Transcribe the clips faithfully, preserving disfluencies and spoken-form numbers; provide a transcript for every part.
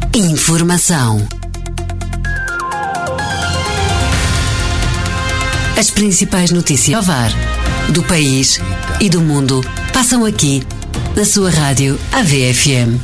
Informação. As principais notícias do Ovar, do país e do mundo passam aqui na sua rádio A V F M.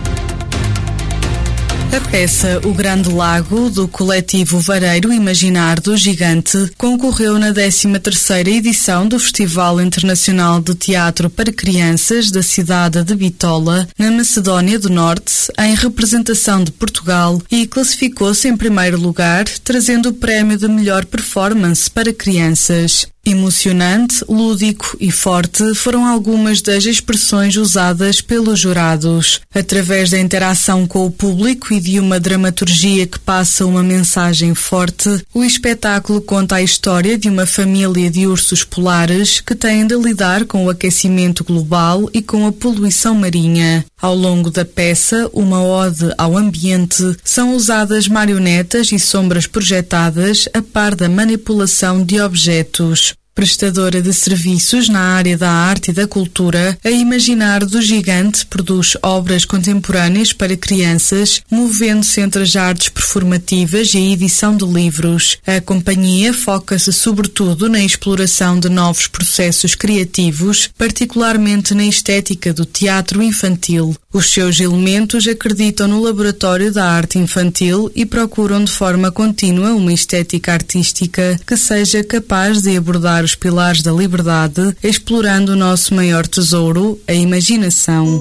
A peça O Grande Lago, do coletivo Vareiro Imaginar do Gigante, concorreu na décima terceira edição do Festival Internacional de Teatro para Crianças da cidade de Bitola, na Macedónia do Norte, em representação de Portugal, e classificou-se em primeiro lugar, trazendo o prémio de melhor performance para crianças. Emocionante, lúdico e forte foram algumas das expressões usadas pelos jurados. Através da interação com o público e de uma dramaturgia que passa uma mensagem forte, o espetáculo conta a história de uma família de ursos polares que têm de lidar com o aquecimento global e com a poluição marinha. Ao longo da peça, uma ode ao ambiente, são usadas marionetas e sombras projetadas a par da manipulação de objetos. Prestadora de serviços na área da arte e da cultura, a Imaginar do Gigante produz obras contemporâneas para crianças, movendo-se entre as artes performativas e a edição de livros. A companhia foca-se sobretudo na exploração de novos processos criativos, particularmente na estética do teatro infantil. Os seus elementos acreditam no laboratório da arte infantil e procuram de forma contínua uma estética artística que seja capaz de abordar os pilares da liberdade, explorando o nosso maior tesouro, a imaginação.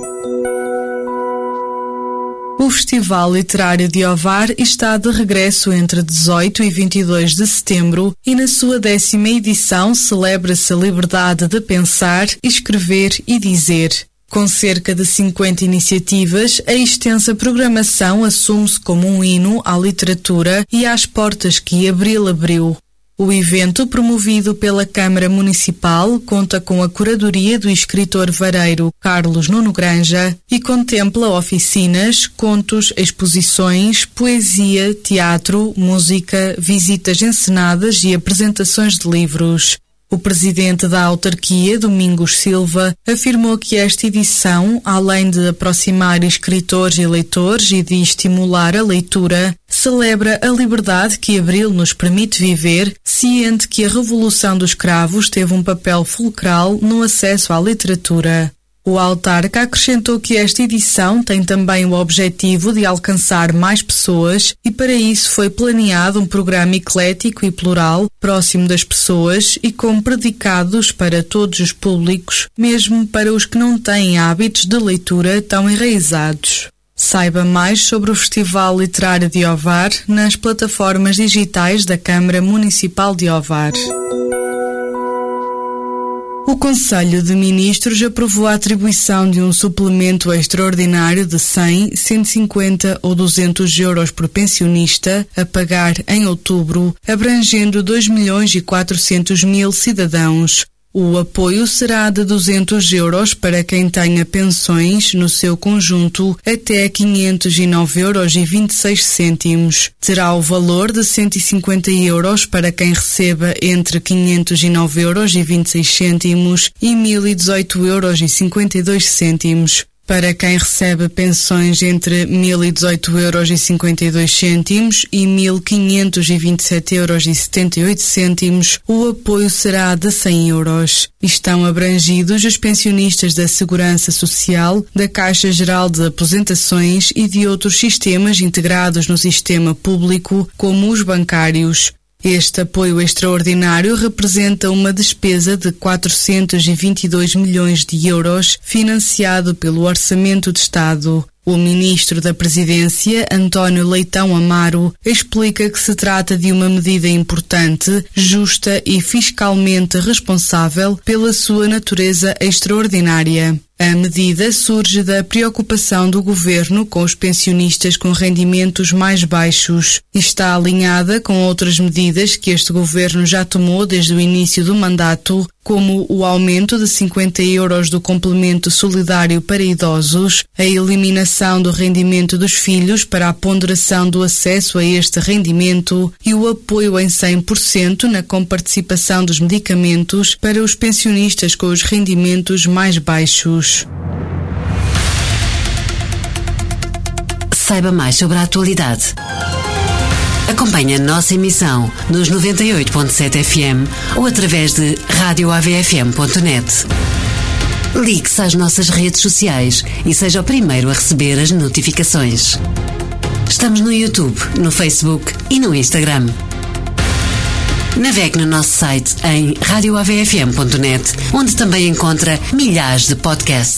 O Festival Literário de Ovar está de regresso entre dezoito e vinte e dois de setembro e na sua décima edição celebra-se a liberdade de pensar, escrever e dizer. Com cerca de cinquenta iniciativas, a extensa programação assume-se como um hino à literatura e às portas que Abril abriu. O evento, promovido pela Câmara Municipal, conta com a curadoria do escritor vareiro Carlos Nuno Granja e contempla oficinas, contos, exposições, poesia, teatro, música, visitas encenadas e apresentações de livros. O presidente da autarquia, Domingos Silva, afirmou que esta edição, além de aproximar escritores e leitores e de estimular a leitura, celebra a liberdade que Abril nos permite viver, ciente que a Revolução dos Cravos teve um papel fulcral no acesso à literatura. O autarca acrescentou que esta edição tem também o objetivo de alcançar mais pessoas e para isso foi planeado um programa eclético e plural, próximo das pessoas e com predicados para todos os públicos, mesmo para os que não têm hábitos de leitura tão enraizados. Saiba mais sobre o Festival Literário de Ovar nas plataformas digitais da Câmara Municipal de Ovar. O Conselho de Ministros aprovou a atribuição de um suplemento extraordinário de cem, cento e cinquenta ou duzentos euros por pensionista a pagar em outubro, abrangendo dois milhões e quatrocentos mil cidadãos. O apoio será de duzentos euros para quem tenha pensões no seu conjunto até quinhentos e nove euros e vinte e seis cêntimos. Terá o valor de cento e cinquenta euros para quem receba entre quinhentos e nove euros e vinte e seis cêntimos e mil e dezoito euros e cinquenta e dois cêntimos. Para quem recebe pensões entre mil e dezoito euros e cinquenta e dois cêntimos e mil quinhentos e vinte e sete euros e setenta e oito cêntimos, o apoio será de cem euros. Estão abrangidos os pensionistas da Segurança Social, da Caixa Geral de Aposentações e de outros sistemas integrados no sistema público, como os bancários. Este apoio extraordinário representa uma despesa de quatrocentos e vinte e dois milhões de euros financiado pelo Orçamento de Estado. O ministro da Presidência, António Leitão Amaro, explica que se trata de uma medida importante, justa e fiscalmente responsável pela sua natureza extraordinária. A medida surge da preocupação do governo com os pensionistas com rendimentos mais baixos e está alinhada com outras medidas que este governo já tomou desde o início do mandato, como o aumento de cinquenta euros do complemento solidário para idosos, a eliminação do rendimento dos filhos para a ponderação do acesso a este rendimento e o apoio em cem por cento na comparticipação dos medicamentos para os pensionistas com os rendimentos mais baixos. saiba mais sobre a atualidade. Acompanhe a nossa emissão nos noventa e oito ponto sete F M ou através de rádio A V F M ponto net. Ligue-se às nossas redes sociais e seja o primeiro a receber as notificações. Estamos no YouTube, no Facebook e no Instagram. Navegue no nosso site em rádio A V F M ponto net, onde também encontra milhares de podcasts.